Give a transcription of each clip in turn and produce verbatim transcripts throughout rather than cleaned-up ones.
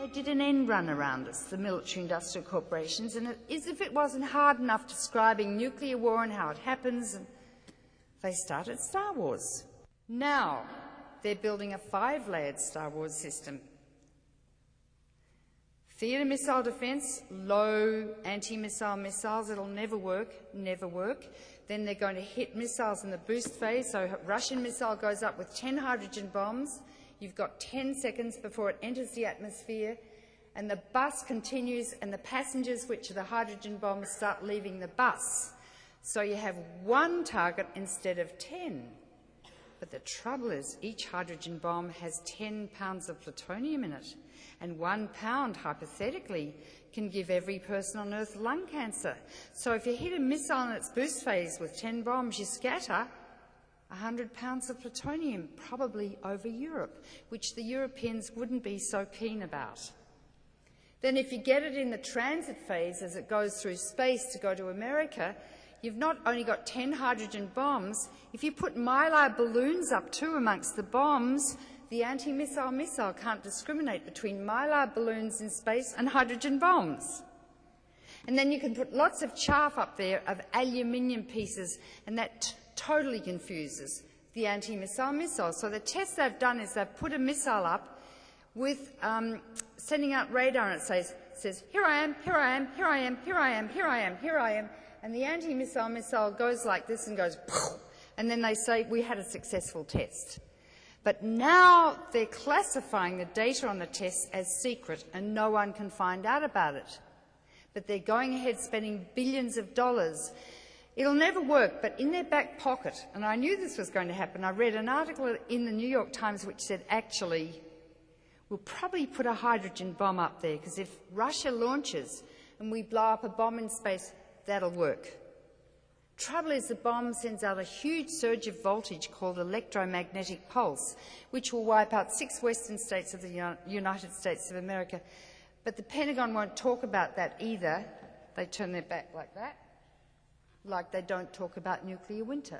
they did an end run around us, the military-industrial corporations, and it, as if it wasn't hard enough describing nuclear war and how it happens, and they started Star Wars. Now they're building a five-layered Star Wars system. Theatre missile defence, low anti-missile missiles, it'll never work, never work. Then they're going to hit missiles in the boost phase, so a Russian missile goes up with ten hydrogen bombs. You've got ten seconds before it enters the atmosphere, and the bus continues, and the passengers, which are the hydrogen bombs, start leaving the bus. So you have one target instead of ten. But the trouble is, each hydrogen bomb has ten pounds of plutonium in it, and one pound, hypothetically, can give every person on Earth lung cancer. So if you hit a missile in its boost phase with ten bombs, you scatter one hundred pounds of plutonium, probably over Europe, which the Europeans wouldn't be so keen about. Then if you get it in the transit phase as it goes through space to go to America, you've not only got ten hydrogen bombs, if you put mylar balloons up too amongst the bombs, the anti-missile missile can't discriminate between mylar balloons in space and hydrogen bombs. And then you can put lots of chaff up there of aluminium pieces, and that t- totally confuses the anti-missile missile. So the test they've done is they've put a missile up with um, sending out radar, and it says, says, here I am, here I am, here I am, here I am, here I am, here I am, and the anti-missile missile goes like this and goes, and then they say, we had a successful test. But now they're classifying the data on the test as secret, and no one can find out about it. But they're going ahead spending billions of dollars. It'll never work, but in their back pocket, and I knew this was going to happen, I read an article in the New York Times which said, actually, we'll probably put a hydrogen bomb up there, because if Russia launches and we blow up a bomb in space, that'll work. Trouble is, the bomb sends out a huge surge of voltage called electromagnetic pulse, which will wipe out six western states of the United States of America. But the Pentagon won't talk about that either. They turn their back like that, like they don't talk about nuclear winter.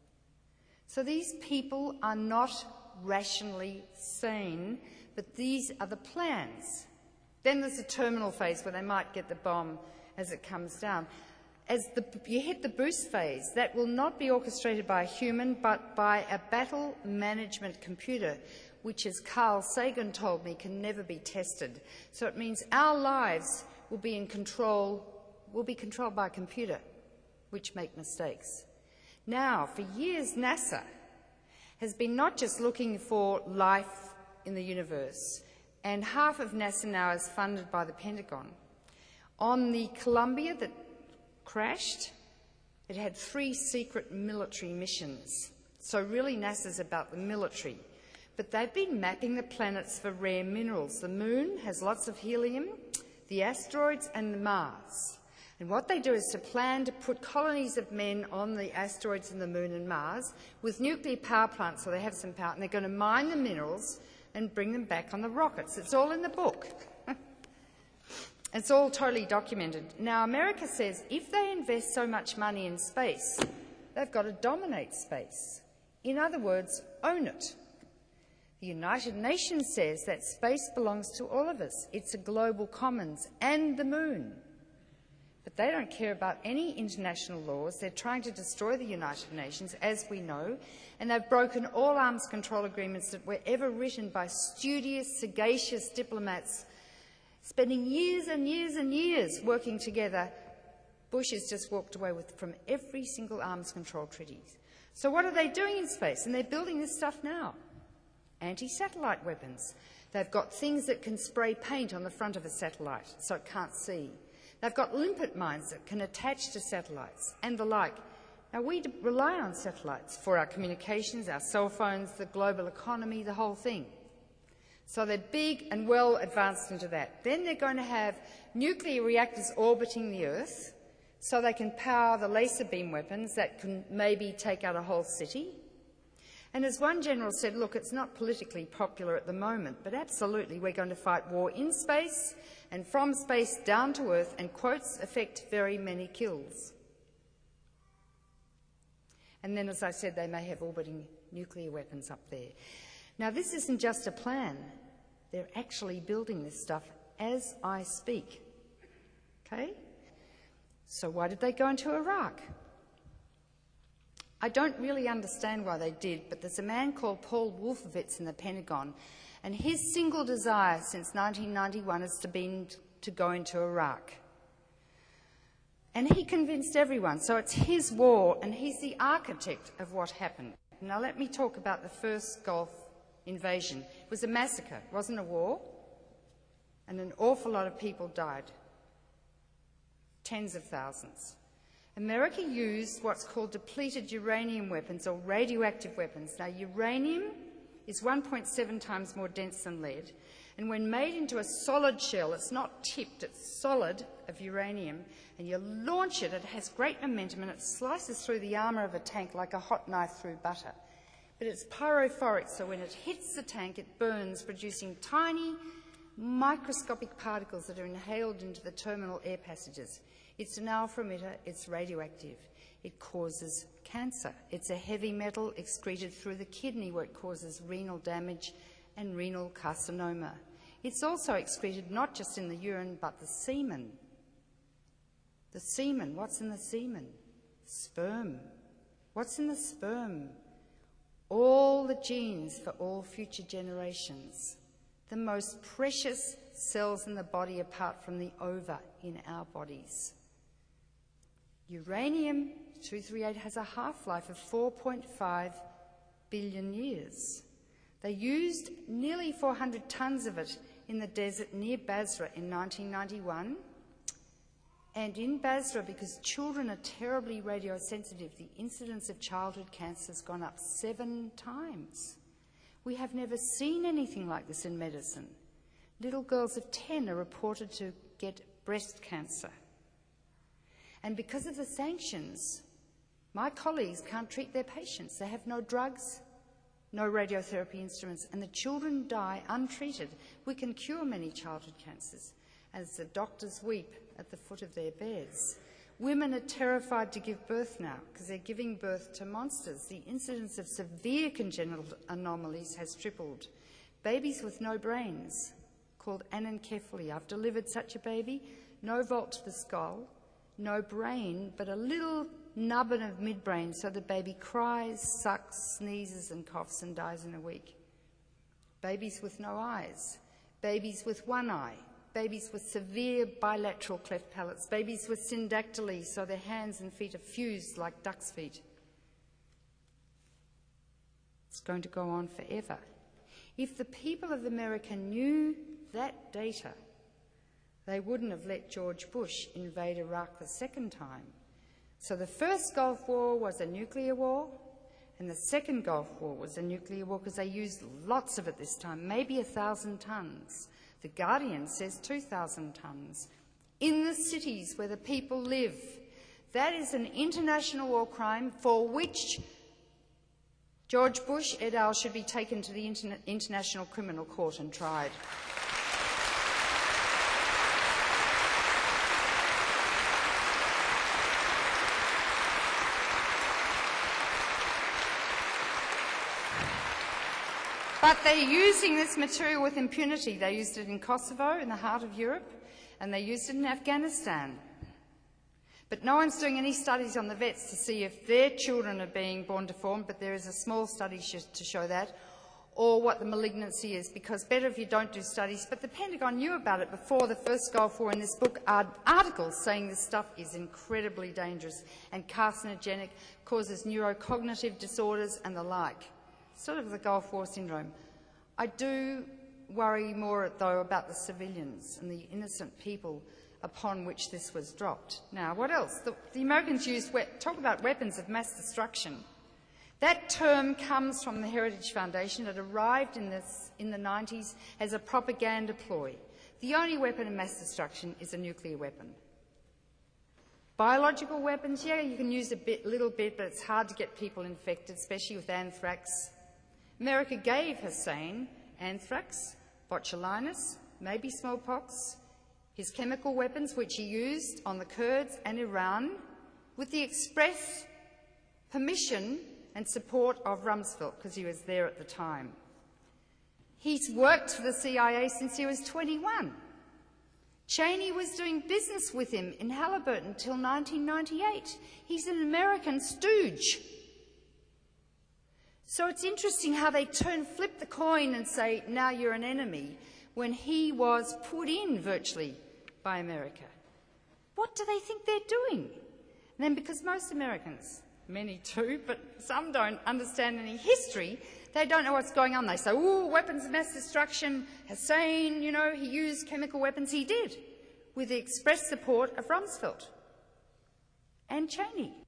So these people are not rationally sane, but these are the plans. Then there's a terminal phase where they might get the bomb as it comes down. As the, you hit the boost phase, that will not be orchestrated by a human, but by a battle management computer, which, as Carl Sagan told me, can never be tested. So it means our lives will be in control, will be controlled by a computer, which make mistakes. Now, for years, NASA has been not just looking for life in the universe, and half of NASA now is funded by the Pentagon. On the Columbia that crashed, it had three secret military missions. So really NASA's about the military. But they've been mapping the planets for rare minerals. The Moon has lots of helium, the asteroids and the Mars. And what they do is to plan to put colonies of men on the asteroids and the Moon and Mars with nuclear power plants, so they have some power, and they're going to mine the minerals and bring them back on the rockets. It's all in the book. It's all totally documented. Now, America says if they invest so much money in space, they've got to dominate space. In other words, own it. The United Nations says that space belongs to all of us. It's a global commons, and the Moon. But they don't care about any international laws. They're trying to destroy the United Nations, as we know, and they've broken all arms control agreements that were ever written by studious, sagacious diplomats, spending years and years and years working together. Bush has just walked away with from every single arms control treaty. So what are they doing in space? And they're building this stuff now. Anti-satellite weapons. They've got things that can spray paint on the front of a satellite so it can't see. They've got limpet mines that can attach to satellites and the like. Now, we rely on satellites for our communications, our cell phones, the global economy, the whole thing. So they're big and well advanced into that. Then they're going to have nuclear reactors orbiting the Earth so they can power the laser beam weapons that can maybe take out a whole city. And as one general said, look, it's not politically popular at the moment, but absolutely we're going to fight war in space and from space down to Earth, and quotes affect very many kills. And then, as I said, they may have orbiting nuclear weapons up there. Now, this isn't just a plan. They're actually building this stuff as I speak. Okay? So why did they go into Iraq? I don't really understand why they did, but there's a man called Paul Wolfowitz in the Pentagon, and his single desire since nineteen ninety-one has been to go into Iraq. And he convinced everyone. So it's his war, and he's the architect of what happened. Now let me talk about the first Gulf invasion. It was a massacre. It wasn't a war. And an awful lot of people died. Tens of thousands. America used what's called depleted uranium weapons or radioactive weapons. Now, uranium is one point seven times more dense than lead. And when made into a solid shell, it's not tipped, it's solid of uranium, and you launch it, it has great momentum and it slices through the armour of a tank like a hot knife through butter. But it's pyrophoric, so when it hits the tank, it burns, producing tiny, microscopic particles that are inhaled into the terminal air passages. It's an alpha emitter, it's radioactive. It causes cancer. It's a heavy metal excreted through the kidney where it causes renal damage and renal carcinoma. It's also excreted not just in the urine, but the semen. The semen, what's in the semen? Sperm. What's in the sperm? All the genes for all future generations. The most precious cells in the body apart from the ova in our bodies. Uranium two thirty-eight has a half-life of four point five billion years. They used nearly four hundred tonnes of it in the desert near Basra in nineteen ninety-one. And in Basra, because children are terribly radiosensitive, the incidence of childhood cancer has gone up seven times. We have never seen anything like this in medicine. Little girls of ten are reported to get breast cancer. And because of the sanctions, my colleagues can't treat their patients. They have no drugs, no radiotherapy instruments, and the children die untreated. We can cure many childhood cancers, as the doctors weep at the foot of their beds. Women are terrified to give birth now because they're giving birth to monsters. The incidence of severe congenital anomalies has tripled. Babies with no brains, called anencephaly. I've delivered such a baby. No vault to the skull, no brain, but a little nubbin of midbrain, so the baby cries, sucks, sneezes and coughs and dies in a week. Babies with no eyes, babies with one eye, babies with severe bilateral cleft palates, babies with syndactyly, so their hands and feet are fused like duck's feet. It's going to go on forever. If the people of America knew that data, they wouldn't have let George Bush invade Iraq the second time. So the first Gulf War was a nuclear war, and the second Gulf War was a nuclear war because they used lots of it this time, maybe a thousand tonnes. The Guardian says two thousand tonnes in the cities where the people live. That is an international war crime for which George Bush et al. Should be taken to the Interna- International Criminal Court and tried. But they're using this material with impunity. They used it in Kosovo, in the heart of Europe, and they used it in Afghanistan. But no one's doing any studies on the vets to see if their children are being born deformed, but there is a small study to show that, or what the malignancy is, because better if you don't do studies. But the Pentagon knew about it before the first Gulf War. In this book are articles saying this stuff is incredibly dangerous and carcinogenic, causes neurocognitive disorders and the like. Sort of the Gulf War syndrome. I do worry more, though, about the civilians and the innocent people upon which this was dropped. Now, what else? The, the Americans used, talk about weapons of mass destruction. That term comes from the Heritage Foundation. It arrived in, this, in the nineties as a propaganda ploy. The only weapon of mass destruction is a nuclear weapon. Biological weapons, yeah, you can use a bit, little bit, but it's hard to get people infected, especially with anthrax. America gave Hussein anthrax, botulinus, maybe smallpox, his chemical weapons, which he used on the Kurds and Iran, with the express permission and support of Rumsfeld, because he was there at the time. He's worked for the C I A since he was twenty-one. Cheney was doing business with him in Halliburton until nineteen ninety-eight. He's an American stooge. So it's interesting how they turn, flip the coin and say, now you're an enemy, when he was put in virtually by America. What do they think they're doing? And then because most Americans, many do, but some don't understand any history, they don't know what's going on. They say, oh, weapons of mass destruction, Hussein, you know, he used chemical weapons. He did, with the express support of Rumsfeld and Cheney.